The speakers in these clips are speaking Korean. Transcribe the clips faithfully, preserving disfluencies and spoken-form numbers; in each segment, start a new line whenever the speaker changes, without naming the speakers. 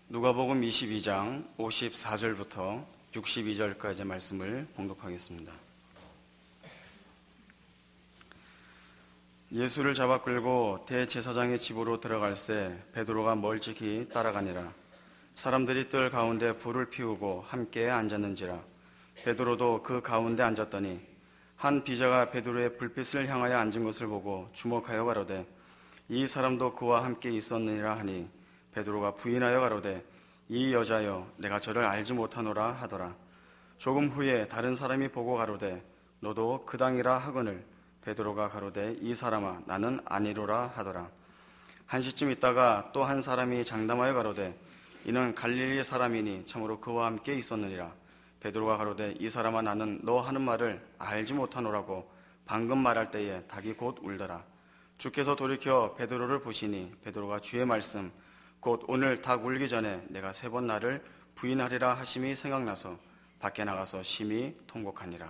누가복음 이십이 장 오십사 절부터 육십이 절까지 말씀을 봉독하겠습니다. 예수를 잡아 끌고 대제사장의 집으로 들어갈새 베드로가 멀찍이 따라가니라. 사람들이 뜰 가운데 불을 피우고 함께 앉았는지라. 베드로도 그 가운데 앉았더니 한 비자가 베드로의 불빛을 향하여 앉은 것을 보고 주목하여 가로되 이 사람도 그와 함께 있었느니라 하니 베드로가 부인하여 가로되 이 여자여 내가 저를 알지 못하노라 하더라. 조금 후에 다른 사람이 보고 가로되 너도 그 당이라 하거늘 베드로가 가로되 이 사람아 나는 아니로라 하더라. 한 시쯤 있다가 또 한 사람이 장담하여 가로되 이는 갈릴리 사람이니 참으로 그와 함께 있었느니라. 베드로가 가로되 이 사람아 나는 너 하는 말을 알지 못하노라고 방금 말할 때에 닭이 곧 울더라. 주께서 돌이켜 베드로를 보시니 베드로가 주의 말씀 곧 오늘 닭 울기 전에 내가 세 번 나를 부인하리라 하심이 생각나서 밖에 나가서 심히 통곡하니라.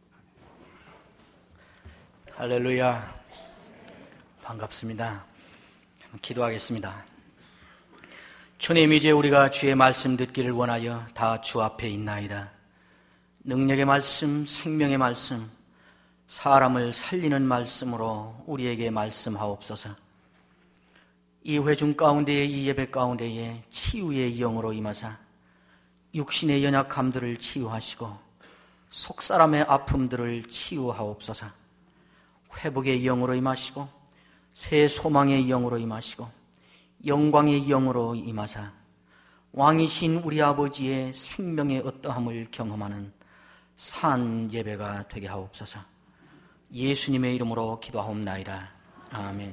할렐루야. 반갑습니다. 기도하겠습니다. 주님, 이제 우리가 주의 말씀 듣기를 원하여 다 주 앞에 있나이다. 능력의 말씀, 생명의 말씀, 사람을 살리는 말씀으로 우리에게 말씀하옵소서. 이 회중 가운데에, 이 예배 가운데에 치유의 영으로 임하사 육신의 연약함들을 치유하시고 속사람의 아픔들을 치유하옵소서. 회복의 영으로 임하시고 새 소망의 영으로 임하시고 영광의 영으로 임하사 왕이신 우리 아버지의 생명의 어떠함을 경험하는 산 예배가 되게 하옵소서. 예수님의 이름으로 기도하옵나이다. 아멘.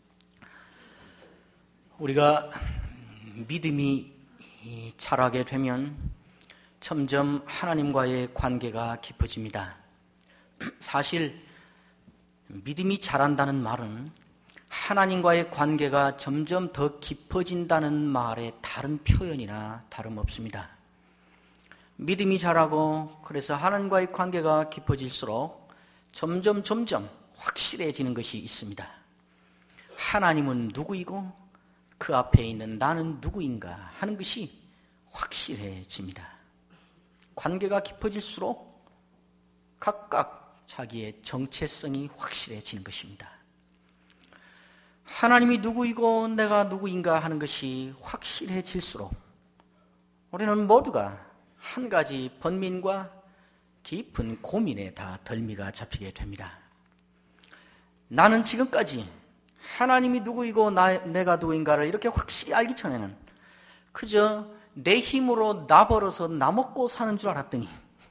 우리가 믿음이 자라게 되면 점점 하나님과의 관계가 깊어집니다. 사실 믿음이 자란다는 말은 하나님과의 관계가 점점 더 깊어진다는 말의 다른 표현이나 다름없습니다. 믿음이 자라고 그래서 하나님과의 관계가 깊어질수록 점점 점점 확실해지는 것이 있습니다. 하나님은 누구이고 그 앞에 있는 나는 누구인가 하는 것이 확실해집니다. 관계가 깊어질수록 각각 자기의 정체성이 확실해지는 것입니다. 하나님이 누구이고 내가 누구인가 하는 것이 확실해질수록 우리는 모두가 한 가지 번민과 깊은 고민에 다 덜미가 잡히게 됩니다. 나는 지금까지 하나님이 누구이고 나, 내가 누구인가를 이렇게 확실히 알기 전에는 그저 내 힘으로 나 벌어서 나 먹고 사는 줄 알았더니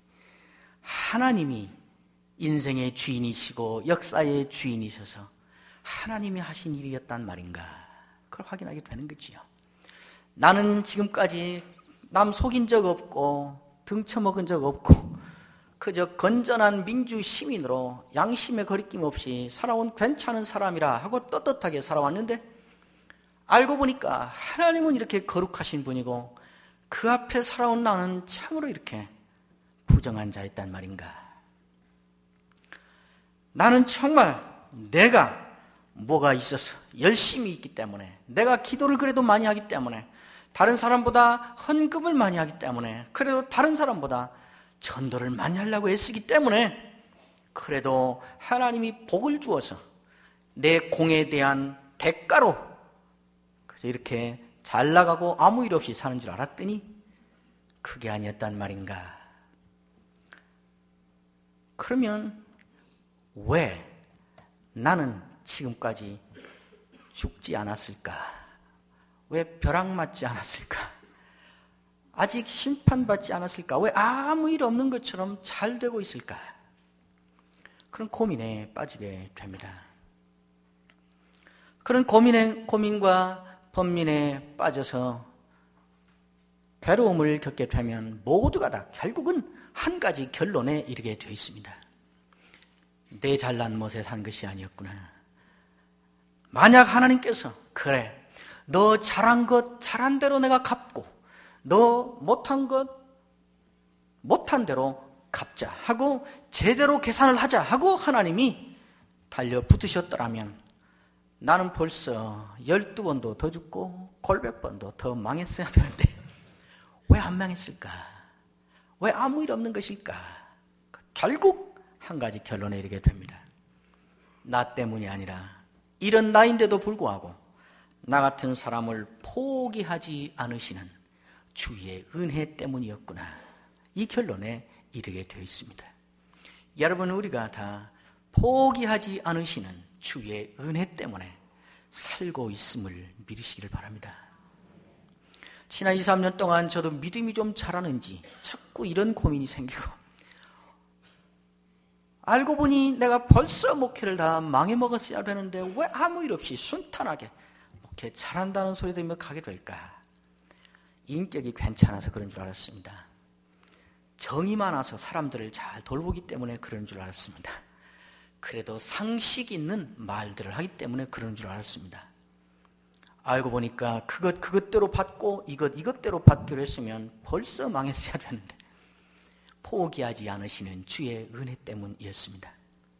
하나님이 인생의 주인이시고 역사의 주인이셔서 하나님이 하신 일이었단 말인가, 그걸 확인하게 되는 거지요. 나는 지금까지 남 속인 적 없고 등쳐먹은 적 없고 그저 건전한 민주 시민으로 양심의 거리낌 없이 살아온 괜찮은 사람이라 하고 떳떳하게 살아왔는데 알고 보니까 하나님은 이렇게 거룩하신 분이고 그 앞에 살아온 나는 참으로 이렇게 부정한 자였단 말인가. 나는 정말 내가 뭐가 있어서 열심히 있기 때문에, 내가 기도를 그래도 많이 하기 때문에, 다른 사람보다 헌금을 많이 하기 때문에, 그래도 다른 사람보다 전도를 많이 하려고 애쓰기 때문에 그래도 하나님이 복을 주어서 내 공에 대한 대가로 그래서 이렇게 잘 나가고 아무 일 없이 사는 줄 알았더니 그게 아니었단 말인가. 그러면 왜 나는 지금까지 죽지 않았을까? 왜 벼락 맞지 않았을까? 아직 심판받지 않았을까? 왜 아무 일 없는 것처럼 잘 되고 있을까? 그런 고민에 빠지게 됩니다. 그런 고민에, 고민과 번민에 빠져서 괴로움을 겪게 되면 모두가 다 결국은 한 가지 결론에 이르게 되어 있습니다. 내 잘난 못에 산 것이 아니었구나. 만약 하나님께서 그래, 너 잘한 것 잘한 대로 내가 갚고 너 못한 것 못한 대로 갚자 하고 제대로 계산을 하자 하고 하나님이 달려붙으셨더라면 나는 벌써 열두 번도 더 죽고 골백 번도 더 망했어야 되는데 왜 안 망했을까? 왜 아무 일 없는 것일까? 결국 한 가지 결론에 이르게 됩니다. 나 때문이 아니라 이런 나인데도 불구하고 나 같은 사람을 포기하지 않으시는 주의 은혜 때문이었구나. 이 결론에 이르게 되어 있습니다. 여러분, 우리가 다 포기하지 않으시는 주의 은혜 때문에 살고 있음을 믿으시기를 바랍니다. 지난 이, 삼 년 동안 저도 믿음이 좀 자라는지 자꾸 이런 고민이 생기고, 알고 보니 내가 벌써 목회를 다 망해먹었어야 되는데 왜 아무 일 없이 순탄하게 목회 잘한다는 소리 들으며 가게 될까? 인격이 괜찮아서 그런 줄 알았습니다. 정이 많아서 사람들을 잘 돌보기 때문에 그런 줄 알았습니다. 그래도 상식 있는 말들을 하기 때문에 그런 줄 알았습니다. 알고 보니까 그것 그것대로 받고 이것 이것대로 받기로 했으면 벌써 망했어야 되는데 포기하지 않으시는 주의 은혜 때문이었습니다.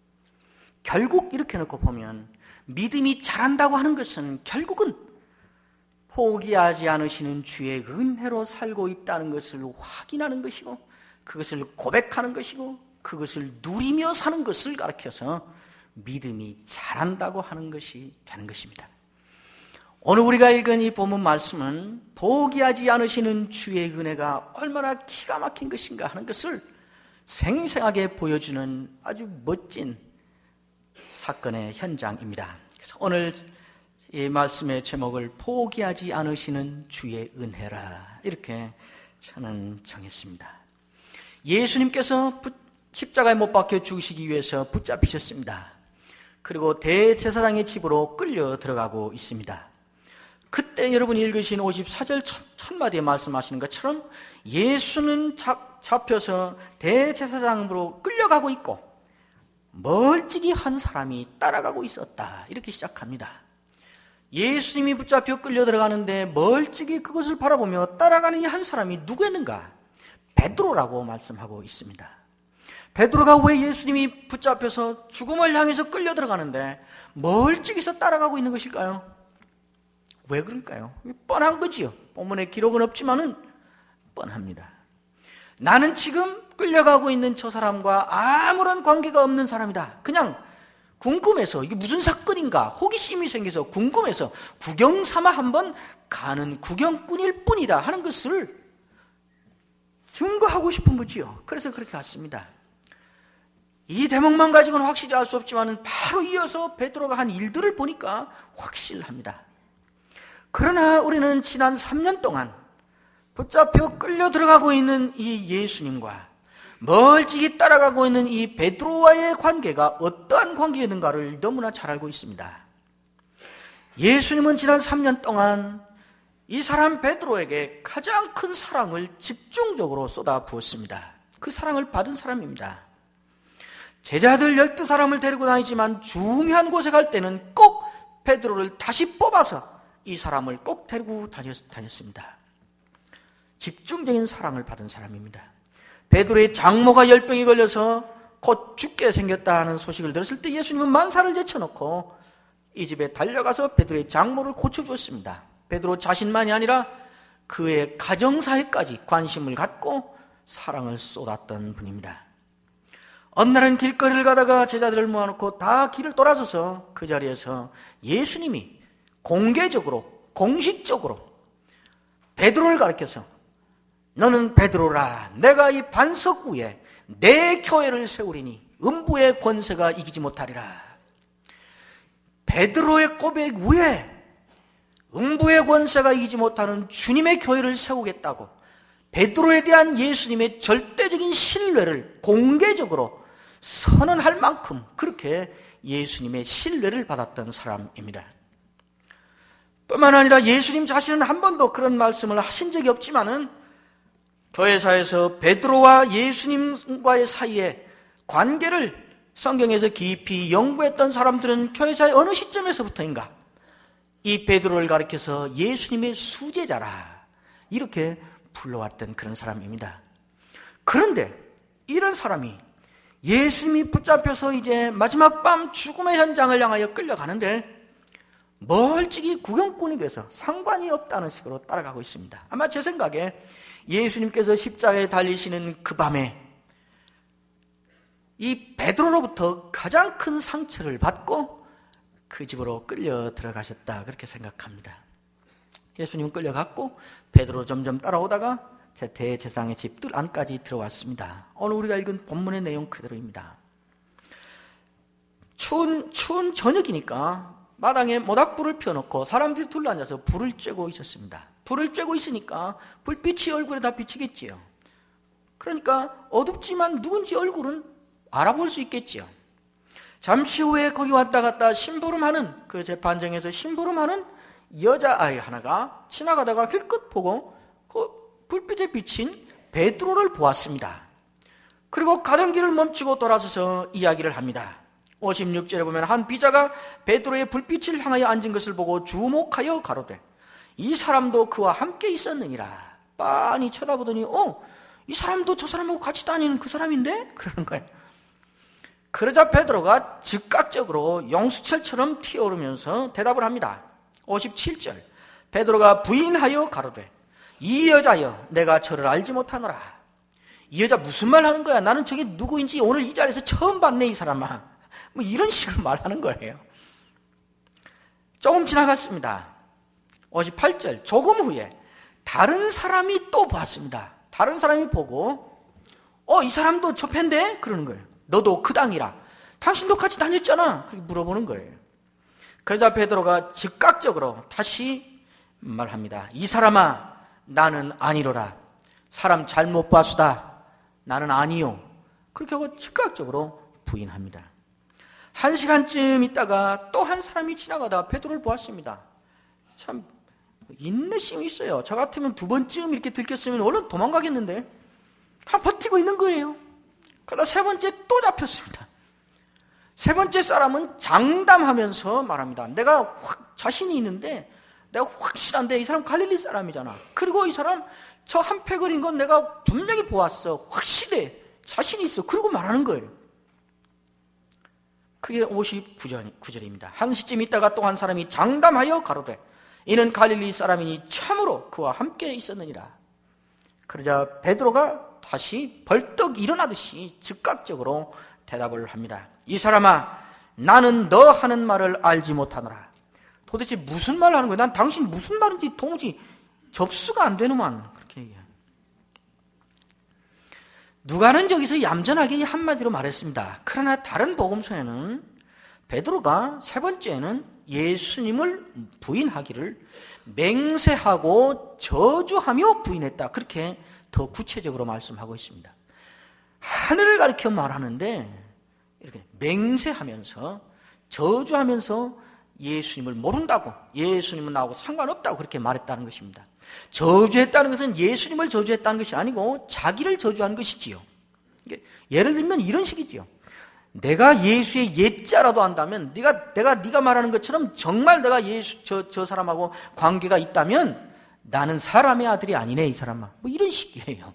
결국 이렇게 놓고 보면 믿음이 자란다고 하는 것은 결국은 포기하지 않으시는 주의 은혜로 살고 있다는 것을 확인하는 것이고, 그것을 고백하는 것이고, 그것을 누리며 사는 것을 가르쳐서 믿음이 자란다고 하는 것이 되는 것입니다. 오늘 우리가 읽은 이 본문 말씀은 포기하지 않으시는 주의 은혜가 얼마나 기가 막힌 것인가 하는 것을 생생하게 보여주는 아주 멋진 사건의 현장입니다. 그래서 오늘 이 말씀의 제목을 포기하지 않으시는 주의 은혜라, 이렇게 저는 정했습니다. 예수님께서 십자가에 못 박혀 죽으시기 위해서 붙잡히셨습니다. 그리고 대제사장의 집으로 끌려 들어가고 있습니다. 그때 여러분이 읽으신 오십사 절 첫 마디에 말씀하시는 것처럼 예수는 잡, 잡혀서 대제사장으로 끌려가고 있고 멀찍이 한 사람이 따라가고 있었다, 이렇게 시작합니다. 예수님이 붙잡혀 끌려 들어가는데 멀찍이 그것을 바라보며 따라가는 이 한 사람이 누구였는가? 베드로라고 말씀하고 있습니다. 베드로가 왜 예수님이 붙잡혀서 죽음을 향해서 끌려 들어가는데 멀찍이서 따라가고 있는 것일까요? 왜 그럴까요? 뻔한 거지요. 본문에 기록은 없지만은 뻔합니다. 나는 지금 끌려가고 있는 저 사람과 아무런 관계가 없는 사람이다. 그냥 궁금해서 이게 무슨 사건인가 호기심이 생겨서 궁금해서 구경 삼아 한번 가는 구경꾼일 뿐이다 하는 것을 증거하고 싶은 거지요. 그래서 그렇게 갔습니다. 이 대목만 가지고는 확실히 알 수 없지만 바로 이어서 베드로가 한 일들을 보니까 확실합니다. 그러나 우리는 지난 삼 년 동안 붙잡혀 끌려 들어가고 있는 이 예수님과 멀찍이 따라가고 있는 이 베드로와의 관계가 어떠한 관계였는가를 너무나 잘 알고 있습니다. 예수님은 지난 삼 년 동안 이 사람 베드로에게 가장 큰 사랑을 집중적으로 쏟아 부었습니다. 그 사랑을 받은 사람입니다. 제자들 열두 사람을 데리고 다니지만 중요한 곳에 갈 때는 꼭 베드로를 다시 뽑아서 이 사람을 꼭 데리고 다녔, 다녔습니다. 집중적인 사랑을 받은 사람입니다. 베드로의 장모가 열병이 걸려서 곧 죽게 생겼다는 소식을 들었을 때 예수님은 만사를 제쳐놓고 이 집에 달려가서 베드로의 장모를 고쳐주었습니다. 베드로 자신만이 아니라 그의 가정사에까지 관심을 갖고 사랑을 쏟았던 분입니다. 어느 날은 길거리를 가다가 제자들을 모아놓고 다 길을 돌아서서 그 자리에서 예수님이 공개적으로 공식적으로 베드로를 가리켜서 너는 베드로라, 내가 이 반석 위에 내 교회를 세우리니 음부의 권세가 이기지 못하리라. 베드로의 고백 위에 음부의 권세가 이기지 못하는 주님의 교회를 세우겠다고 베드로에 대한 예수님의 절대적인 신뢰를 공개적으로 선언할 만큼 그렇게 예수님의 신뢰를 받았던 사람입니다. 뿐만 아니라 예수님 자신은 한 번도 그런 말씀을 하신 적이 없지만은 교회사에서 베드로와 예수님과의 사이에 관계를 성경에서 깊이 연구했던 사람들은 교회사의 어느 시점에서부터인가 이 베드로를 가리켜서 예수님의 수제자라 이렇게 불러왔던 그런 사람입니다. 그런데 이런 사람이 예수님이 붙잡혀서 이제 마지막 밤 죽음의 현장을 향하여 끌려가는데 멀찍이 구경꾼이 돼서 상관이 없다는 식으로 따라가고 있습니다. 아마 제 생각에 예수님께서 십자가에 달리시는 그 밤에 이 베드로로부터 가장 큰 상처를 받고 그 집으로 끌려 들어가셨다, 그렇게 생각합니다. 예수님은 끌려갔고 베드로 점점 따라오다가 대제사장의 집 뜰 안까지 들어왔습니다. 오늘 우리가 읽은 본문의 내용 그대로입니다. 추운, 추운 저녁이니까 마당에 모닥불을 펴놓고 사람들이 둘러앉아서 불을 쬐고 있었습니다. 불을 쬐고 있으니까 불빛이 얼굴에 다 비치겠지요. 그러니까 어둡지만 누군지 얼굴은 알아볼 수 있겠지요. 잠시 후에 거기 왔다 갔다 심부름하는, 그 재판정에서 심부름하는 여자아이 하나가 지나가다가 힐끗 보고 그 불빛에 비친 베드로를 보았습니다. 그리고 가던 길을 멈추고 돌아서서 이야기를 합니다. 오십육 절에 보면 한 비자가 베드로의 불빛을 향하여 앉은 것을 보고 주목하여 가로되 이 사람도 그와 함께 있었느니라. 빤히 쳐다보더니 어? 이 사람도 저 사람하고 같이 다니는 그 사람인데? 그러는 거예요. 그러자 베드로가 즉각적으로 용수철처럼 튀어오르면서 대답을 합니다. 오십칠 절 베드로가 부인하여 가로되 이 여자여 내가 저를 알지 못하노라. 이 여자 무슨 말 하는 거야? 나는 저게 누구인지 오늘 이 자리에서 처음 봤네, 이 사람아. 뭐 이런 식으로 말하는 거예요. 조금 지나갔습니다. 오십팔 절 조금 후에 다른 사람이 또 보았습니다. 다른 사람이 보고 어, 이 사람도 저 팬데? 그러는 거예요. 너도 그 당이라. 당신도 같이 다녔잖아. 그렇게 물어보는 거예요. 그러자 베드로가 즉각적으로 다시 말합니다. 이 사람아, 나는 아니로라. 사람 잘못 봤수다. 나는 아니요. 그렇게 하고 즉각적으로 부인합니다. 한 시간쯤 있다가 또 한 사람이 지나가다 베드로를 보았습니다. 참 인내심이 있어요. 저 같으면 두 번쯤 이렇게 들켰으면 얼른 도망가겠는데 한 버티고 있는 거예요. 그러다 세 번째 또 잡혔습니다. 세 번째 사람은 장담하면서 말합니다. 내가 확 자신이 있는데, 내가 확실한데 이 사람 갈릴리 사람이잖아. 그리고 이 사람 저 한 패 그린 건 내가 분명히 보았어. 확실해. 자신이 있어. 그리고 말하는 거예요. 그게 오십구 절입니다. 한 시쯤 있다가 또 한 사람이 장담하여 가로되 이는 갈릴리 사람이니 참으로 그와 함께 있었느니라. 그러자 베드로가 다시 벌떡 일어나듯이 즉각적으로 대답을 합니다. 이 사람아, 나는 너 하는 말을 알지 못하노라. 도대체 무슨 말을 하는 거야? 난 당신 무슨 말인지 도무지 접수가 안 되는만. 그렇게 얘기해요. 누가는 저기서 얌전하게 한마디로 말했습니다. 그러나 다른 복음서에는 베드로가 세 번째는 예수님을 부인하기를 맹세하고 저주하며 부인했다. 그렇게 더 구체적으로 말씀하고 있습니다. 하늘을 가리켜 말하는데 이렇게 맹세하면서 저주하면서 예수님을 모른다고, 예수님은 나하고 상관없다고 그렇게 말했다는 것입니다. 저주했다는 것은 예수님을 저주했다는 것이 아니고 자기를 저주한 것이지요. 예를 들면 이런 식이지요. 내가 예수의 옛자라도 한다면, 네가 내가 네가 말하는 것처럼 정말 내가 예수 저, 저 사람하고 관계가 있다면 나는 사람의 아들이 아니네, 이 사람아. 뭐 이런 식이에요.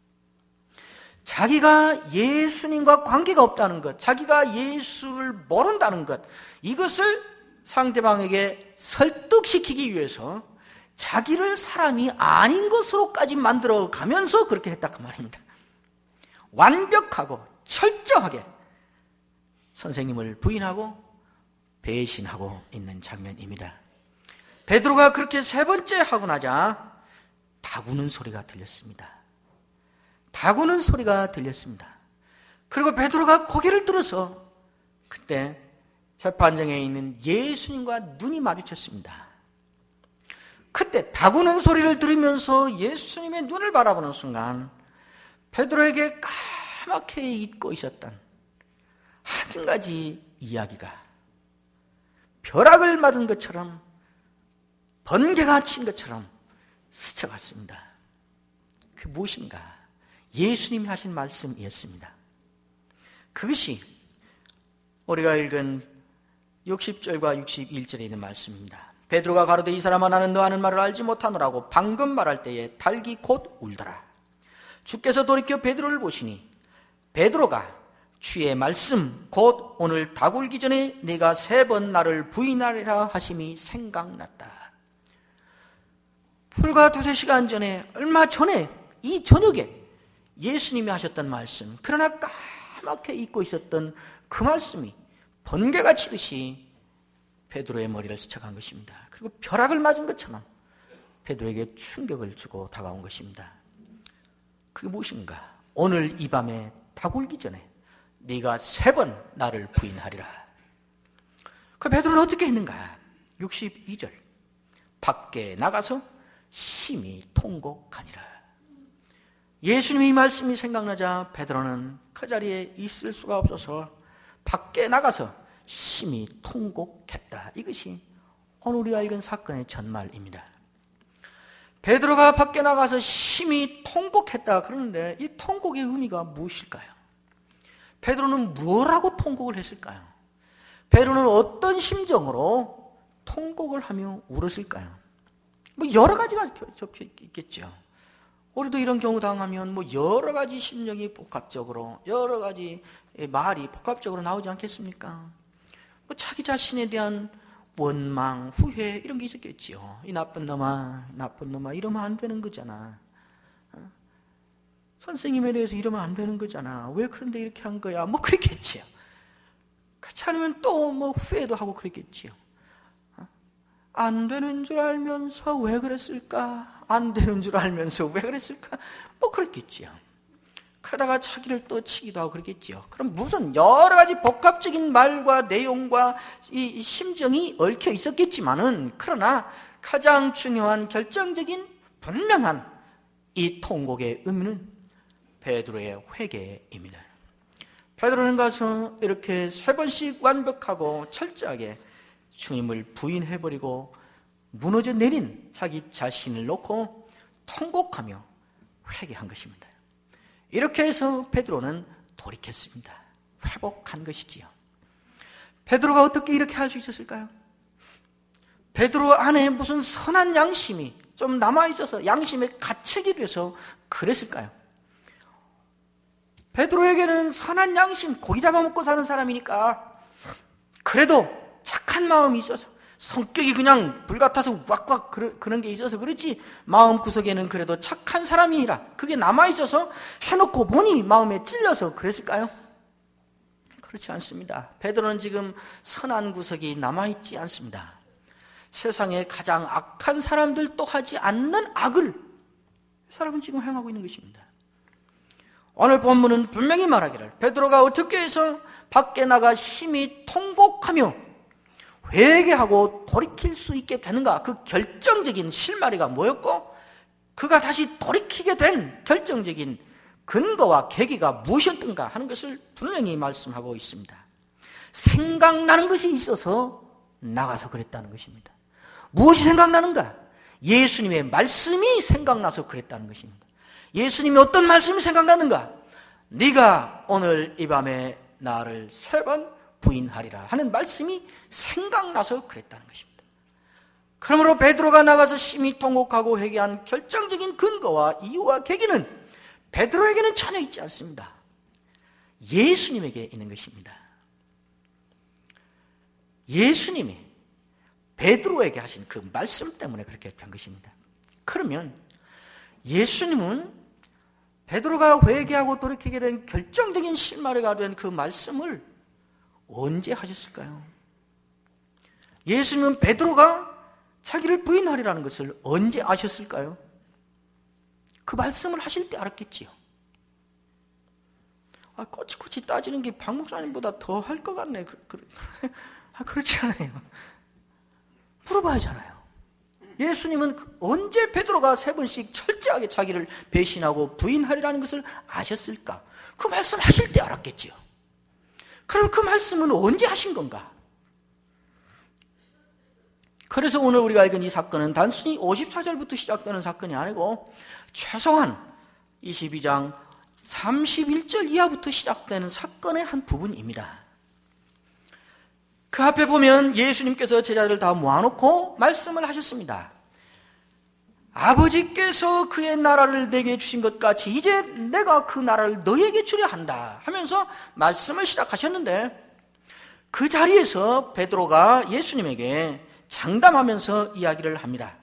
자기가 예수님과 관계가 없다는 것, 자기가 예수를 모른다는 것, 이것을 상대방에게 설득시키기 위해서 자기를 사람이 아닌 것으로까지 만들어 가면서 그렇게 했다 그 말입니다. 완벽하고 철저하게 선생님을 부인하고 배신하고 있는 장면입니다. 베드로가 그렇게 세 번째 하고 나자 다구는 소리가 들렸습니다. 다구는 소리가 들렸습니다. 그리고 베드로가 고개를 들어서 그때 재판정에 있는 예수님과 눈이 마주쳤습니다. 그때 다구는 소리를 들으면서 예수님의 눈을 바라보는 순간 베드로에게 까맣게 잊고 있었던 한 가지 이야기가 벼락을 맞은 것처럼 번개가 친 것처럼 스쳐갔습니다. 그 무엇인가? 예수님이 하신 말씀이었습니다. 그것이 우리가 읽은 육십 절과 육십일 절에 있는 말씀입니다. 베드로가 가로되 이 사람아 나는 너 하는 말을 알지 못하노라고 방금 말할 때에 닭이 곧 울더라. 주께서 돌이켜 베드로를 보시니 베드로가 주의 말씀 곧 오늘 다 굴기 전에 네가 세 번 나를 부인하리라 하심이 생각났다. 불과 두세 시간 전에, 얼마 전에, 이 저녁에 예수님이 하셨던 말씀, 그러나 까맣게 잊고 있었던 그 말씀이 번개가 치듯이 베드로의 머리를 스쳐간 것입니다. 그리고 벼락을 맞은 것처럼 베드로에게 충격을 주고 다가온 것입니다. 그게 무엇인가? 오늘 이 밤에 다 굴기 전에 네가 세 번 나를 부인하리라. 그 베드로는 어떻게 했는가? 육십이 절 밖에 나가서 심히 통곡하니라. 예수님의 이 말씀이 생각나자 베드로는 그 자리에 있을 수가 없어서 밖에 나가서 심히 통곡했다. 이것이 오늘 우리가 읽은 사건의 전말입니다. 베드로가 밖에 나가서 심히 통곡했다 그러는데 이 통곡의 의미가 무엇일까요? 베드로는 뭐라고 통곡을 했을까요? 베드로는 어떤 심정으로 통곡을 하며 울었을까요? 뭐 여러 가지가 접혀 있겠죠. 우리도 이런 경우 당하면 뭐 여러 가지 심정이 복합적으로, 여러 가지 말이 복합적으로 나오지 않겠습니까? 뭐 자기 자신에 대한 원망, 후회 이런 게 있었겠죠. 이 나쁜 놈아, 나쁜 놈아 이러면 안 되는 거잖아. 어? 선생님에 대해서 이러면 안 되는 거잖아. 왜 그런데 이렇게 한 거야? 뭐 그랬겠지요. 그렇지 않으면 또 뭐 후회도 하고 그랬겠지요. 어? 안 되는 줄 알면서 왜 그랬을까? 안 되는 줄 알면서 왜 그랬을까? 뭐 그랬겠지요. 그러다가 자기를 또 치기도 하고 그랬겠지요. 그럼 무슨 여러 가지 복합적인 말과 내용과 이 심정이 얽혀 있었겠지만은, 그러나 가장 중요한 결정적인 분명한 이 통곡의 의미는 베드로의 회개입니다. 베드로는 가서 이렇게 세 번씩 완벽하고 철저하게 주님을 부인해버리고 무너져 내린 자기 자신을 놓고 통곡하며 회개한 것입니다. 이렇게 해서 베드로는 돌이켰습니다. 회복한 것이지요. 베드로가 어떻게 이렇게 할 수 있었을까요? 베드로 안에 무슨 선한 양심이 좀 남아있어서 양심의 가책이 돼서 그랬을까요? 베드로에게는 선한 양심, 고기 잡아먹고 사는 사람이니까 그래도 착한 마음이 있어서, 성격이 그냥 불같아서 왁왁 그런 게 있어서 그렇지 마음구석에는 그래도 착한 사람이라 그게 남아있어서 해놓고 보니 마음에 찔려서 그랬을까요? 그렇지 않습니다. 베드로는 지금 선한 구석이 남아있지 않습니다. 세상에 가장 악한 사람들도 하지 않는 악을 이 사람은 지금 행하고 있는 것입니다. 오늘 본문은 분명히 말하기를 베드로가 어떻게 해서 밖에 나가 심히 통곡하며 회개하고 돌이킬 수 있게 되는가, 그 결정적인 실마리가 뭐였고 그가 다시 돌이키게 된 결정적인 근거와 계기가 무엇이었던가 하는 것을 분명히 말씀하고 있습니다. 생각나는 것이 있어서 나가서 그랬다는 것입니다. 무엇이 생각나는가? 예수님의 말씀이 생각나서 그랬다는 것입니다. 예수님이 어떤 말씀이 생각나는가? 네가 오늘 이 밤에 나를 세 번 부인하리라 하는 말씀이 생각나서 그랬다는 것입니다. 그러므로 베드로가 나가서 심히 통곡하고 회개한 결정적인 근거와 이유와 계기는 베드로에게는 전혀 있지 않습니다. 예수님에게 있는 것입니다. 예수님이 베드로에게 하신 그 말씀 때문에 그렇게 된 것입니다. 그러면 예수님은 베드로가 회개하고 돌이키게 된 결정적인 실마리가 된 그 말씀을 언제 하셨을까요? 예수님은 베드로가 자기를 부인하리라는 것을 언제 아셨을까요? 그 말씀을 하실 때 알았겠지요. 아, 꼬치꼬치 따지는 게 박 목사님보다 더 할 것 같네. 그, 그, 아, 그렇지 않아요. 물어봐야 하잖아요. 예수님은 언제 베드로가 세 번씩 철저하게 자기를 배신하고 부인하리라는 것을 아셨을까? 그 말씀 하실 때 알았겠지요. 그럼 그 말씀은 언제 하신 건가? 그래서 오늘 우리가 읽은 이 사건은 단순히 오십사 절부터 시작되는 사건이 아니고 최소한 이십이 장 삼십일 절 이하부터 시작되는 사건의 한 부분입니다. 그 앞에 보면 예수님께서 제자들을 다 모아놓고 말씀을 하셨습니다. 아버지께서 그의 나라를 내게 주신 것 같이 이제 내가 그 나라를 너에게 주려 한다 하면서 말씀을 시작하셨는데, 그 자리에서 베드로가 예수님에게 장담하면서 이야기를 합니다.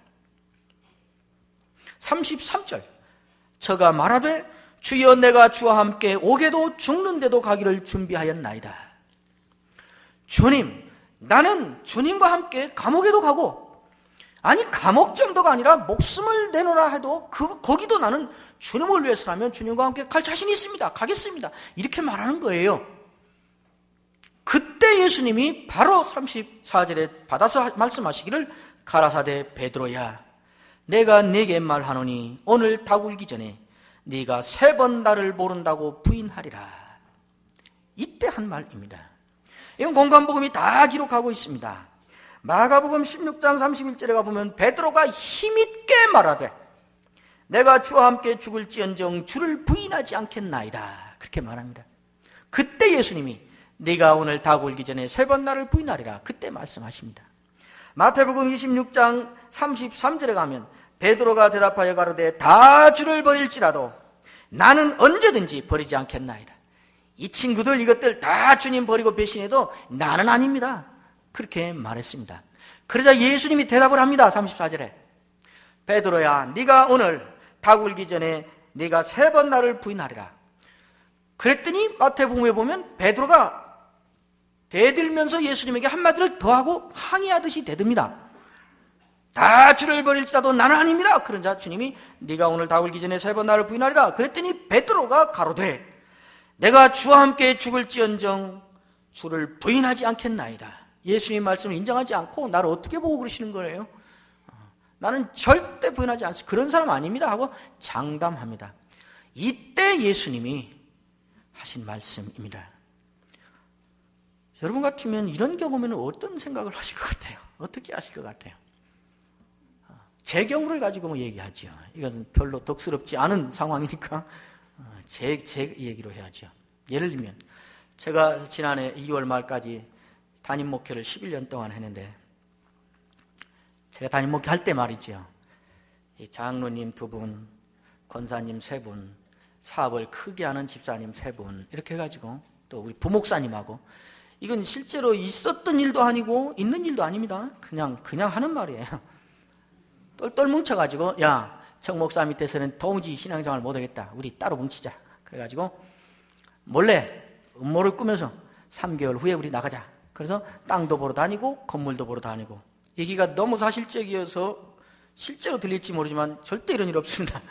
삼십삼 절, 저가 말하되 주여 내가 주와 함께 옥에도 죽는데도 가기를 준비하였나이다. 주님, 나는 주님과 함께 감옥에도 가고, 아니 감옥 정도가 아니라 목숨을 내놓으라 해도 그, 거기도 나는 주님을 위해서라면 주님과 함께 갈 자신이 있습니다. 가겠습니다. 이렇게 말하는 거예요. 그때 예수님이 바로 삼십사 절에 받아서 말씀하시기를 가라사대 베드로야, 내가 네게 말하노니 오늘 닭 울기 전에 네가 세 번 나를 모른다고 부인하리라. 이때 한 말입니다. 이건 공관복음이 다 기록하고 있습니다. 마가복음 십육 장 삼십일 절에 가보면 베드로가 힘있게 말하되 내가 주와 함께 죽을지언정 주를 부인하지 않겠나이다, 그렇게 말합니다. 그때 예수님이 네가 오늘 닭 울기 전에 세 번 나를 부인하리라, 그때 말씀하십니다. 마태복음 이십육 장 삼십삼 절에 가면 베드로가 대답하여 가로되 다 주를 버릴지라도 나는 언제든지 버리지 않겠나이다. 이 친구들 이것들 다 주님 버리고 배신해도 나는 아닙니다, 그렇게 말했습니다. 그러자 예수님이 대답을 합니다. 삼십사 절에 베드로야, 네가 오늘 닭 울기 전에 네가 세 번 나를 부인하리라. 그랬더니 마태복음에 보면 베드로가 대들면서 예수님에게 한마디를 더하고 항의하듯이 대듭니다. 다 주를 버릴지라도 나는 아닙니다. 그러자 주님이 네가 오늘 닭 울기 전에 세 번 나를 부인하리라. 그랬더니 베드로가 가로되 내가 주와 함께 죽을지언정 주를 부인하지 않겠나이다. 예수님 말씀을 인정하지 않고 나를 어떻게 보고 그러시는 거예요? 나는 절대 부인하지 않습니다. 그런 사람 아닙니다 하고 장담합니다. 이때 예수님이 하신 말씀입니다. 여러분 같으면 이런 경우면 어떤 생각을 하실 것 같아요? 어떻게 하실 것 같아요? 제 경우를 가지고 뭐 얘기하죠. 이것은 별로 덕스럽지 않은 상황이니까 제, 제 얘기로 해야죠. 예를 들면 제가 지난해 이월 말까지 담임 목회를 십일 년 동안 했는데, 제가 담임 목회 할 때 말이죠, 이 장로님 두 분, 권사님 세 분, 사업을 크게 하는 집사님 세 분, 이렇게 해가지고 또 우리 부목사님하고, 이건 실제로 있었던 일도 아니고 있는 일도 아닙니다. 그냥 그냥 하는 말이에요. 똘똘 뭉쳐가지고 야, 정 목사 밑에서는 도무지 신앙생활 못하겠다, 우리 따로 뭉치자. 그래가지고 몰래 음모를 꾸면서 삼 개월 후에 우리 나가자. 그래서 땅도 보러 다니고 건물도 보러 다니고, 얘기가 너무 사실적이어서 실제로 들릴지 모르지만 절대 이런 일 없습니다.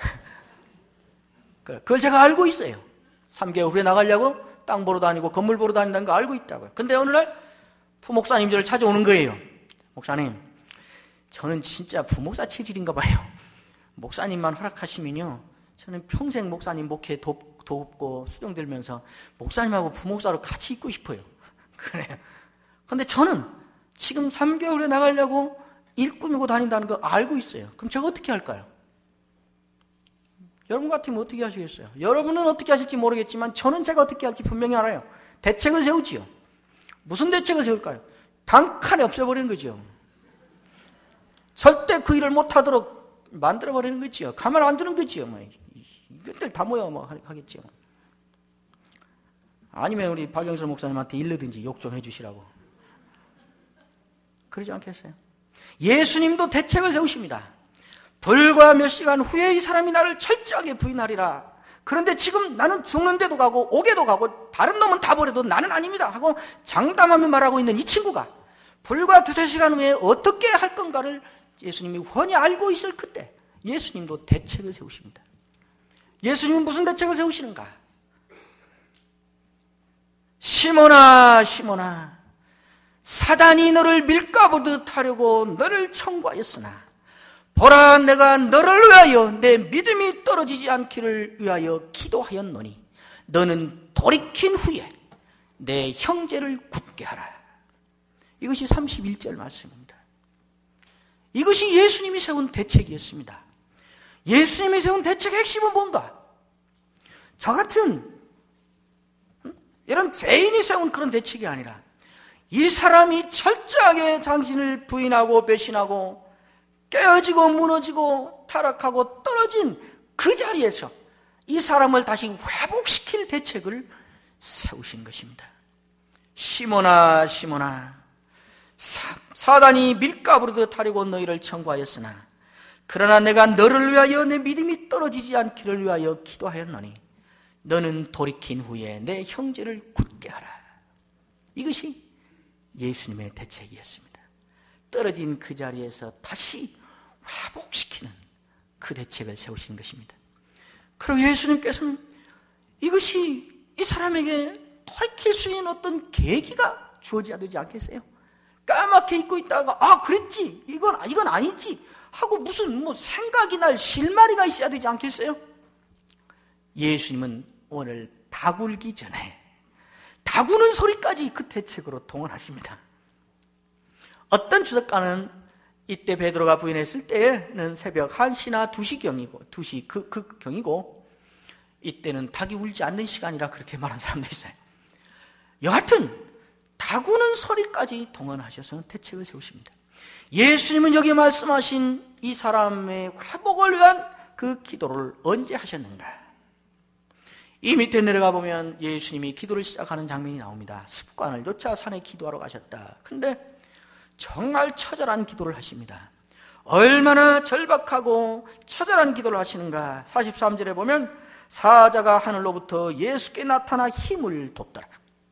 그걸 제가 알고 있어요. 삼 개월 후에 나가려고 땅 보러 다니고 건물 보러 다닌다는 거 알고 있다고요. 근데 오늘날 부목사님 저를 찾아오는 거예요. 목사님, 저는 진짜 부목사 체질인가 봐요. 목사님만 허락하시면요, 저는 평생 목사님 목회 돕, 돕고 수종 들면서 목사님하고 부목사로 같이 있고 싶어요. 그래요. 근데 저는 지금 삼 개월에 나가려고 일 꾸미고 다닌다는 거 알고 있어요. 그럼 제가 어떻게 할까요? 여러분 같으면 어떻게 하시겠어요? 여러분은 어떻게 하실지 모르겠지만 저는 제가 어떻게 할지 분명히 알아요. 대책을 세우지요. 무슨 대책을 세울까요? 단칸에 없애버리는 거죠. 절대 그 일을 못하도록 만들어버리는 거지요. 가만 안 두는 거지요. 뭐. 이것들 다 모여 뭐 하겠지요. 아니면 우리 박영선 목사님한테 일르든지 욕 좀 해주시라고. 그러지 않겠어요? 예수님도 대책을 세우십니다. 불과 몇 시간 후에 이 사람이 나를 철저하게 부인하리라. 그런데 지금 나는 죽는데도 가고 옥에도 가고 다른 놈은 다 버려도 나는 아닙니다 하고 장담하며 말하고 있는 이 친구가 불과 두세 시간 후에 어떻게 할 건가를 예수님이 훤히 알고 있을 그때 예수님도 대책을 세우십니다. 예수님은 무슨 대책을 세우시는가? 시몬아, 시몬아, 사단이 너를 밀가부듯 하려고 너를 청구하였으나 보라, 내가 너를 위하여 내 믿음이 떨어지지 않기를 위하여 기도하였노니 너는 돌이킨 후에 내 형제를 굳게 하라. 이것이 삼십일 절 말씀입니다. 이것이 예수님이 세운 대책이었습니다. 예수님이 세운 대책의 핵심은 뭔가? 저 같은 이런 죄인이 세운 그런 대책이 아니라 이 사람이 철저하게 당신을 부인하고 배신하고 깨어지고 무너지고 타락하고 떨어진 그 자리에서 이 사람을 다시 회복시킬 대책을 세우신 것입니다. 시몬아 시몬아, 사, 사단이 밀가부르듯 하려고 너희를 청구하였으나 그러나 내가 너를 위하여 내 믿음이 떨어지지 않기를 위하여 기도하였노니 너는 돌이킨 후에 내 형제를 굳게 하라. 이것이 예수님의 대책이었습니다. 떨어진 그 자리에서 다시 회복시키는 그 대책을 세우신 것입니다. 그리고 예수님께서는 이것이 이 사람에게 돌이킬 수 있는 어떤 계기가 주어져야 되지 않겠어요? 까맣게 잊고 있다가 아 그랬지, 이건 이건 아니지 하고 무슨 뭐 생각이 날 실마리가 있어야 되지 않겠어요? 예수님은 오늘 다굴기 전에 다구는 소리까지 그 대책으로 동원하십니다. 어떤 주석가는 이때 베드로가 부인했을 때는 새벽 한 시나 두 시경이고 두 시 그, 그 경이고 이때는 닭이 울지 않는 시간이라 그렇게 말한 사람도 있어요. 여하튼 다구는 소리까지 동원하셔서 대책을 세우십니다. 예수님은 여기 말씀하신 이 사람의 회복을 위한 그 기도를 언제 하셨는가? 이 밑에 내려가 보면 예수님이 기도를 시작하는 장면이 나옵니다. 습관을 쫓아 산에 기도하러 가셨다. 근데 정말 처절한 기도를 하십니다. 얼마나 절박하고 처절한 기도를 하시는가? 사십삼 절에 보면 사자가 하늘로부터 예수께 나타나 힘을 돕더라.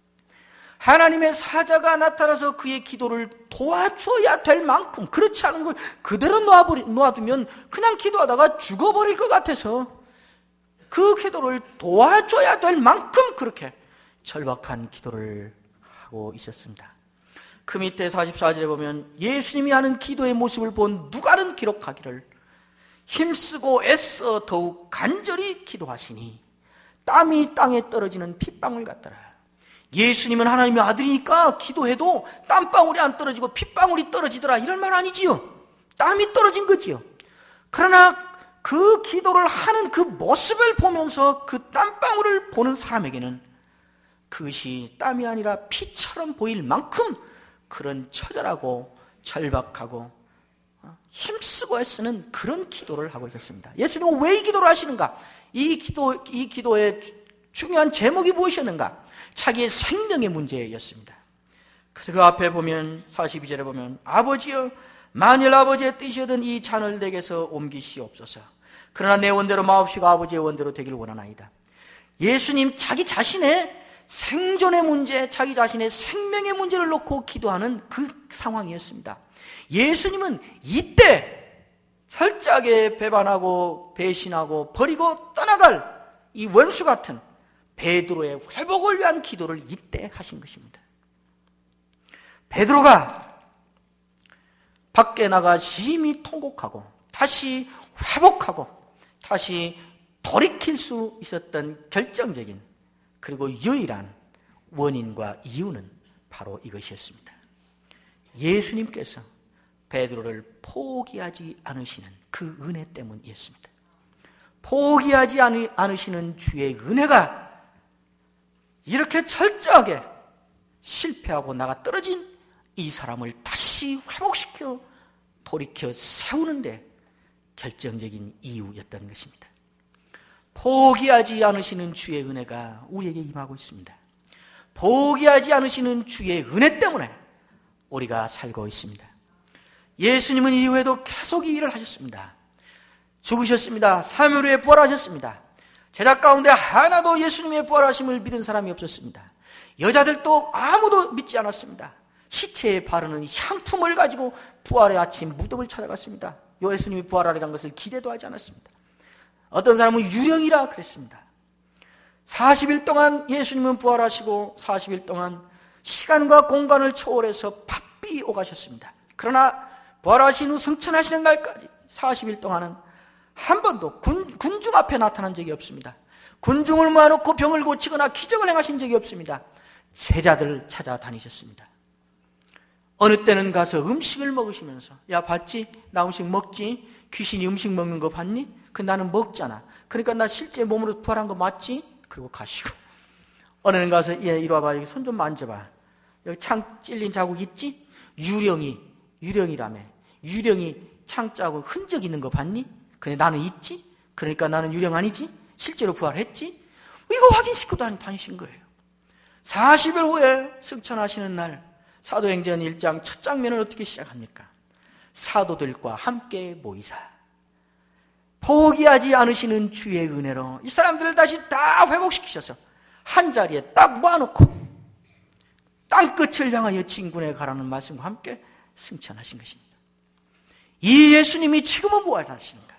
하나님의 사자가 나타나서 그의 기도를 도와줘야 될 만큼, 그렇지 않은 걸 그대로 놓아두면 그냥 기도하다가 죽어버릴 것 같아서 그 기도를 도와줘야 될 만큼 그렇게 절박한 기도를 하고 있었습니다. 그 밑에 사십사 절에 보면 예수님이 하는 기도의 모습을 본 누가는 기록하기를 힘쓰고 애써 더욱 간절히 기도하시니 땀이 땅에 떨어지는 핏방울 같더라. 예수님은 하나님의 아들이니까 기도해도 땀방울이 안 떨어지고 핏방울이 떨어지더라 이런 말 아니지요. 땀이 떨어진 거지요. 그러나 그 기도를 하는 그 모습을 보면서 그 땀방울을 보는 사람에게는 그것이 땀이 아니라 피처럼 보일 만큼 그런 처절하고 절박하고 힘쓰고 애쓰는 그런 기도를 하고 있었습니다. 예수님은 왜 이 기도를 하시는가? 이 기도, 이 기도의 중요한 제목이 무엇이었는가? 자기의 생명의 문제였습니다. 그래서 그 앞에 보면 사십이 절에 보면 아버지여 만일 아버지의 뜻이거든 이 잔을 내게서 옮기시옵소서. 그러나 내 원대로 마옵시고 아버지의 원대로 되기를 원하나이다. 예수님 자기 자신의 생존의 문제, 자기 자신의 생명의 문제를 놓고 기도하는 그 상황이었습니다. 예수님은 이때 철저하게 배반하고 배신하고 버리고 떠나갈 이 원수 같은 베드로의 회복을 위한 기도를 이때 하신 것입니다. 베드로가 밖에 나가 심히 통곡하고 다시 회복하고 다시 돌이킬 수 있었던 결정적인 그리고 유일한 원인과 이유는 바로 이것이었습니다. 예수님께서 베드로를 포기하지 않으시는 그 은혜 때문이었습니다. 포기하지 않으시는 주의 은혜가 이렇게 철저하게 실패하고 나가 떨어진 이 사람을 다시 회복시켜 돌이켜 세우는데 결정적인 이유였던 것입니다. 포기하지 않으시는 주의 은혜가 우리에게 임하고 있습니다. 포기하지 않으시는 주의 은혜 때문에 우리가 살고 있습니다. 예수님은 이후에도 계속 이 일을 하셨습니다. 죽으셨습니다. 삼 일 후에 부활하셨습니다. 제자 가운데 하나도 예수님의 부활하심을 믿은 사람이 없었습니다. 여자들도 아무도 믿지 않았습니다. 시체에 바르는 향품을 가지고 부활의 아침 무덤을 찾아갔습니다. 예수님이 부활하리라는 것을 기대도 하지 않았습니다. 어떤 사람은 유령이라 그랬습니다. 사십 일 동안 예수님은 부활하시고 사십 일 동안 시간과 공간을 초월해서 바삐 오가셨습니다. 그러나 부활하신 후 승천하시는 날까지 사십 일 동안은 한 번도 군, 군중 앞에 나타난 적이 없습니다. 군중을 모아놓고 병을 고치거나 기적을 행하신 적이 없습니다. 제자들을 찾아다니셨습니다. 어느 때는 가서 음식을 먹으시면서 야 봤지? 나 음식 먹지? 귀신이 음식 먹는 거 봤니? 그 나는 먹잖아. 그러니까 나 실제 몸으로 부활한 거 맞지? 그리고 가시고 어느 날 가서 얘 이리 와봐. 여기 손 좀 만져봐. 여기 창 찔린 자국 있지? 유령이 유령이라며 유령이 창자하고 흔적 있는 거 봤니? 근데 나는 있지? 그러니까 나는 유령 아니지? 실제로 부활했지? 이거 확인시키고 다니신 거예요. 사십 일 후에 승천하시는 날 사도행전 일 장 첫 장면을 어떻게 시작합니까? 사도들과 함께 모이사 포기하지 않으시는 주의 은혜로 이 사람들을 다시 다 회복시키셔서 한 자리에 딱 모아놓고 땅끝을 향하여 진군에 가라는 말씀과 함께 승천하신 것입니다. 이 예수님이 지금은 부활하시는가?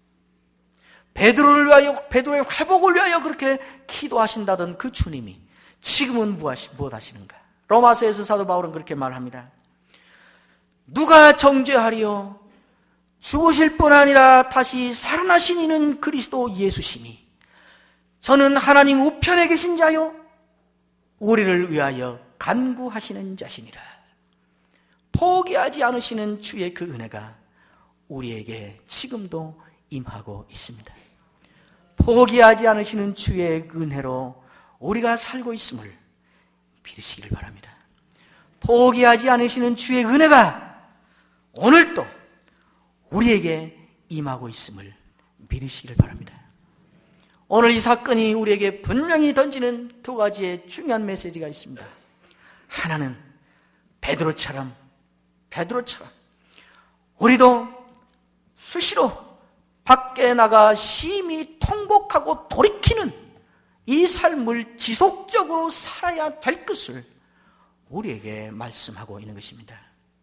베드로를 위하여, 베드로의 회복을 위하여 그렇게 기도하신다던 그 주님이 지금은 무엇하시는가? 로마서에서 사도 바울은 그렇게 말합니다. 누가 정죄하리요? 죽으실 뿐 아니라 다시 살아나신 이는 그리스도 예수시니 저는 하나님 우편에 계신 자요 우리를 위하여 간구하시는 자시니라. 포기하지 않으시는 주의 그 은혜가 우리에게 지금도 임하고 있습니다. 포기하지 않으시는 주의 은혜로 우리가 살고 있음을 믿으시길 바랍니다. 포기하지 않으시는 주의 은혜가 오늘도 우리에게 임하고 있음을 믿으시길 바랍니다. 오늘 이 사건이 우리에게 분명히 던지는 두 가지의 중요한 메시지가 있습니다. 하나는 베드로처럼 베드로처럼 우리도 수시로 밖에 나가 심히 통곡하고 돌이키는 이 삶을 지속적으로 살아야 될 것을 우리에게 말씀하고 있는 것입니다.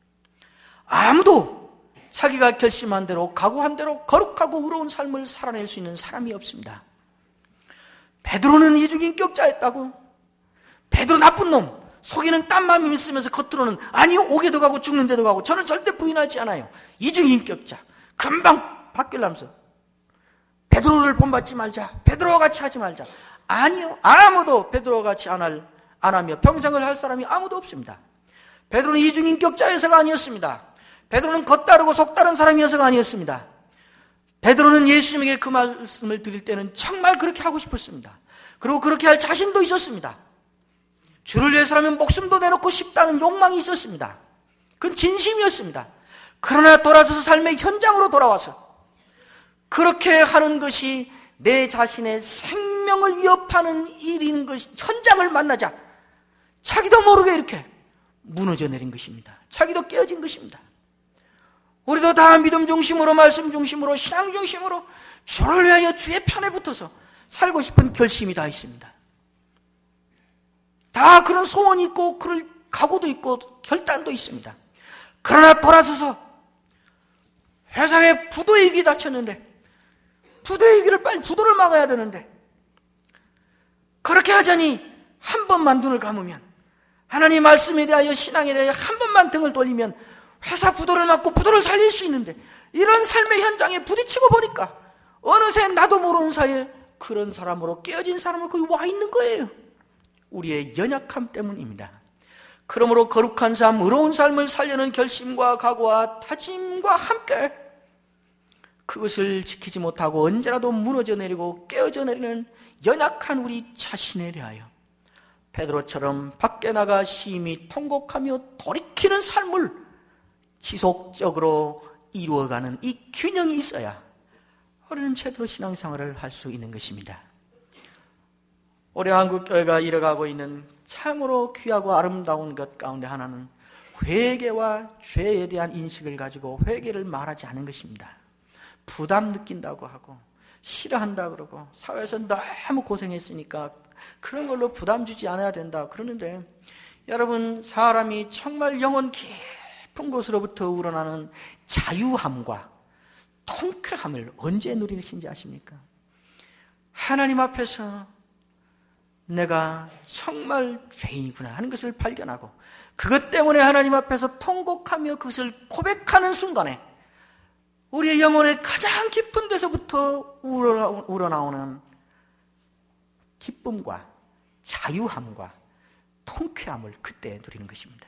아무도 자기가 결심한 대로 각오한 대로 거룩하고 의로운 삶을 살아낼 수 있는 사람이 없습니다. 베드로는 이중인격자였다고. 베드로 나쁜 놈, 속에는 딴 마음이 있으면서 겉으로는 아니요, 오게도 가고 죽는 데도 가고 저는 절대 부인하지 않아요. 이중인격자. 금방 바뀌려면서 베드로를 본받지 말자, 베드로와 같이 하지 말자. 아니요, 아무도 베드로와 같이 안, 할, 안 하며 평생을 할 사람이 아무도 없습니다. 베드로는 이중인격자여서가 아니었습니다. 베드로는 겉다르고 속다른 사람이어서가 아니었습니다. 베드로는 예수님에게 그 말씀을 드릴 때는 정말 그렇게 하고 싶었습니다. 그리고 그렇게 할 자신도 있었습니다. 주를 위해서라면 목숨도 내놓고 싶다는 욕망이 있었습니다. 그건 진심이었습니다. 그러나 돌아서서 삶의 현장으로 돌아와서 그렇게 하는 것이 내 자신의 생명을 위협하는 일인 것, 현장을 만나자 자기도 모르게 이렇게 무너져 내린 것입니다. 자기도 깨어진 것입니다. 우리도 다 믿음 중심으로, 말씀 중심으로, 신앙 중심으로 주를 위하여 주의 편에 붙어서 살고 싶은 결심이 다 있습니다. 다 그런 소원이 있고 그럴 각오도 있고 결단도 있습니다. 그러나 돌아서서 회사에 부도위기 닥쳤는데 부도위기를 빨리 부도를 막아야 되는데 그렇게 하자니 한 번만 눈을 감으면 하나님 말씀에 대하여 신앙에 대하여 한 번만 등을 돌리면 회사 부도를 막고 부도를 살릴 수 있는데 이런 삶의 현장에 부딪히고 보니까 어느새 나도 모르는 사이에 그런 사람으로 깨어진 사람으로 거기 와 있는 거예요. 우리의 연약함 때문입니다. 그러므로 거룩한 삶, 의로운 삶을 살려는 결심과 각오와 다짐과 함께 그것을 지키지 못하고 언제라도 무너져 내리고 깨어져 내리는 연약한 우리 자신에 대하여 베드로처럼 밖에 나가 심히 통곡하며 돌이키는 삶을 지속적으로 이루어가는 이 균형이 있어야 우리는 제대로 신앙생활을 할 수 있는 것입니다. 올해 한국교회가 이뤄가고 있는 참으로 귀하고 아름다운 것 가운데 하나는 회개와 죄에 대한 인식을 가지고 회개를 말하지 않은 것입니다. 부담 느낀다고 하고 싫어한다 그러고 사회에서 너무 고생했으니까 그런 걸로 부담 주지 않아야 된다 그러는데 여러분, 사람이 정말 영혼 깊은 곳으로부터 우러나는 자유함과 통쾌함을 언제 누리신지 아십니까? 하나님 앞에서 내가 정말 죄인이구나 하는 것을 발견하고 그것 때문에 하나님 앞에서 통곡하며 그것을 고백하는 순간에 우리의 영혼의 가장 깊은 데서부터 우러나오는 기쁨과 자유함과 통쾌함을 그때 누리는 것입니다.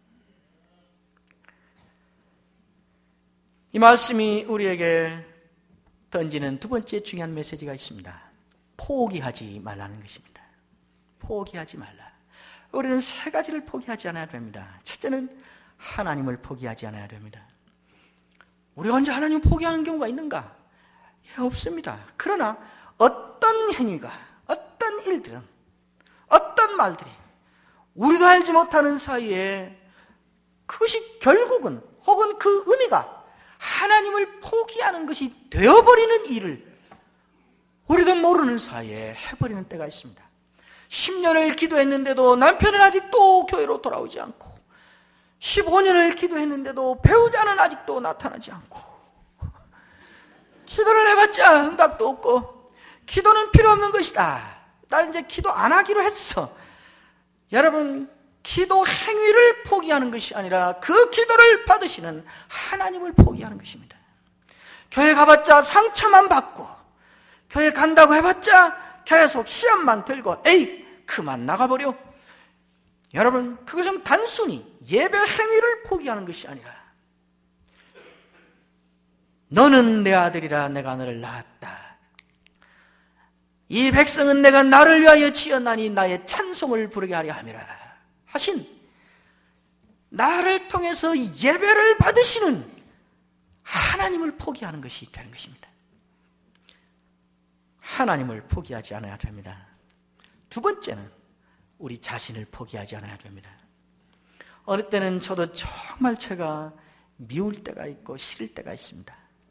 이 말씀이 우리에게 던지는 두 번째 중요한 메시지가 있습니다. 포기하지 말라는 것입니다. 포기하지 말라. 우리는 세 가지를 포기하지 않아야 됩니다. 첫째는 하나님을 포기하지 않아야 됩니다. 우리가 언제 하나님을 포기하는 경우가 있는가? 예, 없습니다. 그러나 어떤 행위가, 어떤 일들은, 어떤 말들이 우리도 알지 못하는 사이에 그것이 결국은 혹은 그 의미가 하나님을 포기하는 것이 되어버리는 일을 우리도 모르는 사이에 해버리는 때가 있습니다. 십 년을 기도했는데도 남편은 아직도 교회로 돌아오지 않고, 십오 년을 기도했는데도 배우자는 아직도 나타나지 않고, 기도를 해봤자 응답도 없고, 기도는 필요 없는 것이다. 나 이제 기도 안 하기로 했어. 여러분, 기도 행위를 포기하는 것이 아니라 그 기도를 받으시는 하나님을 포기하는 것입니다. 교회 가봤자 상처만 받고, 교회 간다고 해봤자 계속 시험만 들고, 에이 그만 나가버려. 여러분, 그것은 단순히 예배 행위를 포기하는 것이 아니라 너는 내 아들이라 내가 너를 낳았다. 이 백성은 내가 나를 위하여 지었나니 나의 찬송을 부르게 하려 함이라 하신, 나를 통해서 예배를 받으시는 하나님을 포기하는 것이 되는 것입니다. 하나님을 포기하지 않아야 됩니다. 두 번째는 우리 자신을 포기하지 않아야 됩니다. 어느 때는 저도 정말 제가 미울 때가 있고 싫을 때가 있습니다.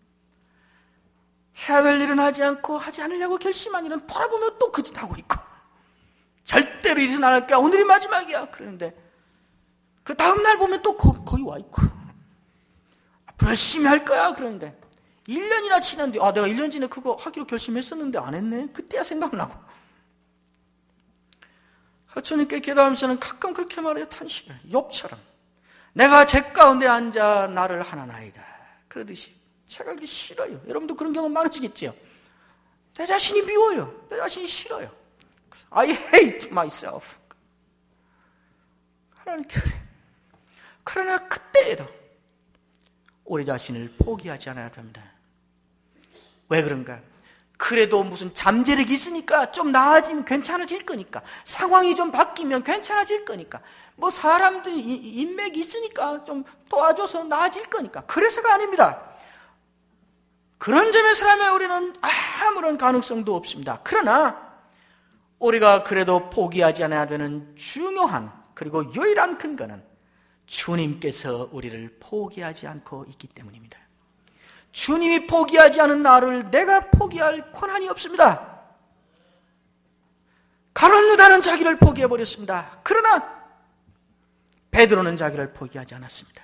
해야 될 일은 하지 않고 하지 않으려고 결심한 일은 돌아보면 또 그 짓 하고 있고, 절대로 이래서는 안 할 거야, 오늘이 마지막이야 그러는데 그 다음날 보면 또 거, 거기 와 있고, 앞으로 열심히 할 거야 그러는데 일 년이나 지난 뒤, 아 내가 일 년 전에 그거 하기로 결심했었는데 안 했네. 그때야 생각나고. 하천님께 기도하면서는 가끔 그렇게 말해요. 탄식을. 욥처럼 내가 제 가운데 앉아 나를 하나나이다 그러듯이 제가 그렇게 싫어요. 여러분도 그런 경험 많으시겠죠. 내 자신이 미워요. 내 자신이 싫어요. I hate myself. 하나님께 그래. 그러나 그때에도 우리 자신을 포기하지 않아야 됩니다. 왜 그런가? 그래도 무슨 잠재력이 있으니까 좀 나아지면 괜찮아질 거니까, 상황이 좀 바뀌면 괜찮아질 거니까, 뭐 사람들이 인맥이 있으니까 좀 도와줘서 나아질 거니까, 그래서가 아닙니다. 그런 점에서라면 우리는 아무런 가능성도 없습니다. 그러나 우리가 그래도 포기하지 않아야 되는 중요한 그리고 유일한 근거는 주님께서 우리를 포기하지 않고 있기 때문입니다. 주님이 포기하지 않은 나를 내가 포기할 권한이 없습니다. 가룟 유다는 자기를 포기해버렸습니다. 그러나 베드로는 자기를 포기하지 않았습니다.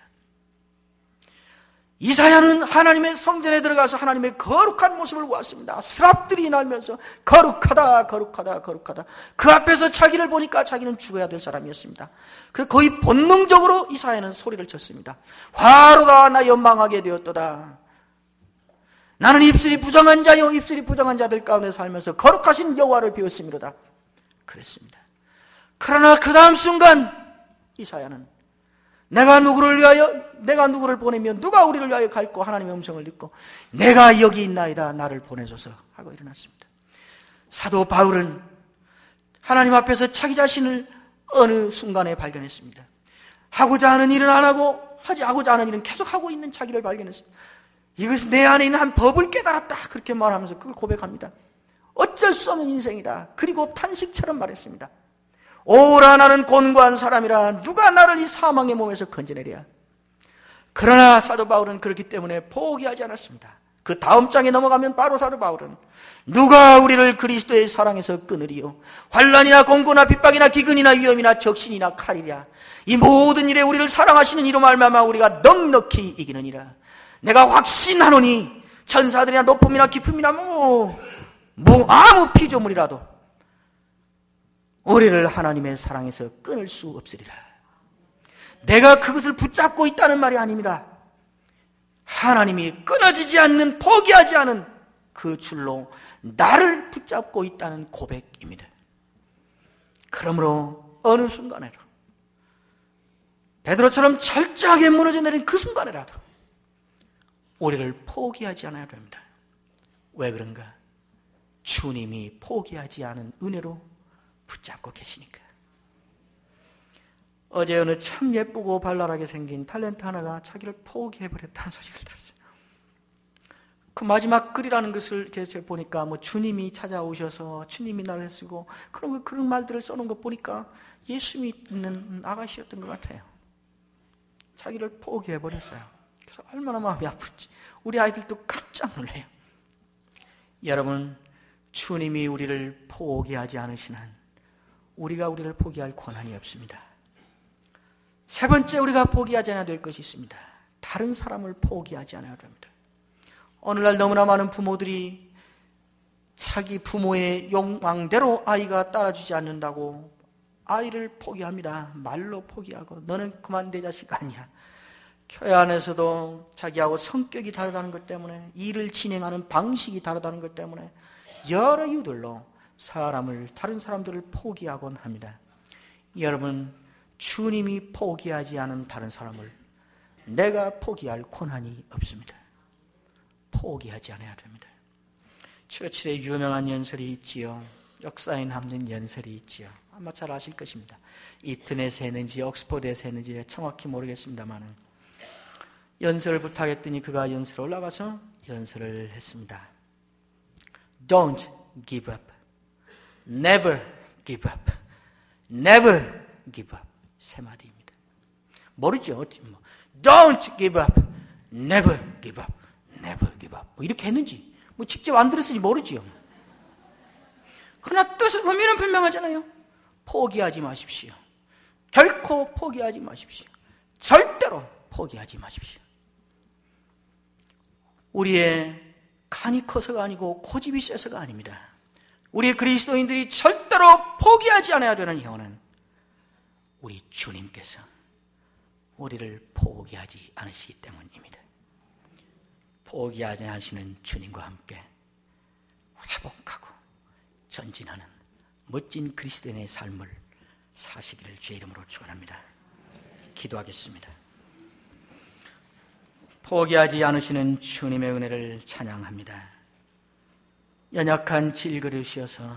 이사야는 하나님의 성전에 들어가서 하나님의 거룩한 모습을 보았습니다. 스랍들이 날면서 거룩하다 거룩하다 거룩하다. 그 앞에서 자기를 보니까 자기는 죽어야 될 사람이었습니다. 그 거의 본능적으로 이사야는 소리를 쳤습니다. 화로다 나 연망하게 되었도다. 나는 입술이 부정한 자요 입술이 부정한 자들 가운데 살면서 거룩하신 여호와를 비웠음이로다 그랬습니다. 그러나 그 다음 순간 이사야는 내가 누구를 위하여 내가 누구를 보내면 누가 우리를 위하여 갈고 하나님의 음성을 듣고 내가 여기 있나이다 나를 보내소서 하고 일어났습니다. 사도 바울은 하나님 앞에서 자기 자신을 어느 순간에 발견했습니다. 하고자 하는 일은 안 하고 하지 하고자 하는 일은 계속 하고 있는 자기를 발견했습니다. 이것은 내 안에 있는 한 법을 깨달았다 그렇게 말하면서 그걸 고백합니다. 어쩔 수 없는 인생이다. 그리고 탄식처럼 말했습니다. 오라 나는 곤고한 사람이라 누가 나를 이 사망의 몸에서 건져내랴. 그러나 사도 바울은 그렇기 때문에 포기하지 않았습니다. 그 다음 장에 넘어가면 바로 사도 바울은 누가 우리를 그리스도의 사랑에서 끊으리요. 환난이나 공고나 핍박이나 기근이나 위험이나 적신이나 칼이랴. 이 모든 일에 우리를 사랑하시는 이로 말미암아 우리가 넉넉히 이기느니라. 내가 확신하노니 천사들이나 높음이나 깊음이나 뭐, 뭐 아무 피조물이라도 우리를 하나님의 사랑에서 끊을 수 없으리라. 내가 그것을 붙잡고 있다는 말이 아닙니다. 하나님이 끊어지지 않는, 포기하지 않은 그 줄로 나를 붙잡고 있다는 고백입니다. 그러므로 어느 순간에도 베드로처럼 철저하게 무너져 내린 그 순간에라도 우리를 포기하지 않아야 됩니다. 왜 그런가? 주님이 포기하지 않은 은혜로 붙잡고 계시니까. 어제 어느 참 예쁘고 발랄하게 생긴 탤런트 하나가 자기를 포기해버렸다는 소식을 들었어요. 그 마지막 글이라는 것을 이렇게 제가 보니까 뭐 주님이 찾아오셔서 주님이 나를 쓰고 그런 거, 그런 말들을 써놓은 거 보니까 예수 믿는 아가씨였던 것 같아요. 자기를 포기해버렸어요. 그래서 얼마나 마음이 아픈지 우리 아이들도 깜짝 놀래요. 여러분, 주님이 우리를 포기하지 않으신 한 우리가 우리를 포기할 권한이 없습니다. 세 번째, 우리가 포기하지 않아야 될 것이 있습니다. 다른 사람을 포기하지 않아야 됩니다. 오늘날 너무나 많은 부모들이 자기 부모의 욕망대로 아이가 따라주지 않는다고 아이를 포기합니다. 말로 포기하고 너는 그만 내 자식 아니야. 교회 안에서도 자기하고 성격이 다르다는 것 때문에, 일을 진행하는 방식이 다르다는 것 때문에 여러 이유들로 사람을, 다른 사람들을 포기하곤 합니다. 여러분, 주님이 포기하지 않은 다른 사람을 내가 포기할 권한이 없습니다. 포기하지 않아야 됩니다. 처칠의 유명한 연설이 있지요. 역사에 남는 연설이 있지요. 아마 잘 아실 것입니다. 이튼에서 했는지 옥스퍼드에서 했는지 정확히 모르겠습니다만 연설을 부탁했더니 그가 연설에 올라가서 연설을 했습니다. Don't give up. Never give up. Never give up. 세 마디입니다. 모르죠? Don't give up. Never give up. Never give up. 뭐 이렇게 했는지 뭐 직접 안 들었으니 모르지요. 그러나 뜻, 의미는 분명하잖아요. 포기하지 마십시오. 결코 포기하지 마십시오. 절대로 포기하지 마십시오. 우리의 간이 커서가 아니고 고집이 세서가 아닙니다. 우리 그리스도인들이 절대로 포기하지 않아야 되는 이유는 우리 주님께서 우리를 포기하지 않으시기 때문입니다. 포기하지 않으시는 주님과 함께 회복하고 전진하는 멋진 그리스도인의 삶을 사시기를 주의 이름으로 축원합니다. 기도하겠습니다. 포기하지 않으시는 주님의 은혜를 찬양합니다. 연약한 질그릇이어서,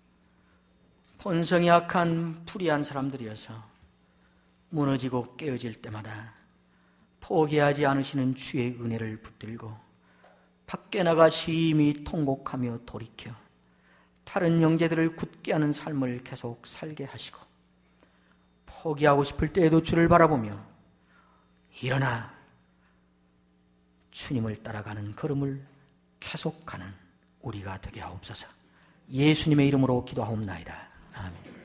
본성이 약한 불의한 사람들이어서 무너지고 깨어질 때마다 포기하지 않으시는 주의 은혜를 붙들고 밖에 나가 심히 통곡하며 돌이켜 다른 형제들을 굳게 하는 삶을 계속 살게 하시고, 포기하고 싶을 때에도 주를 바라보며 일어나 주님을 따라가는 걸음을 계속하는 우리가 되게 하옵소서. 예수님의 이름으로 기도하옵나이다. 아멘.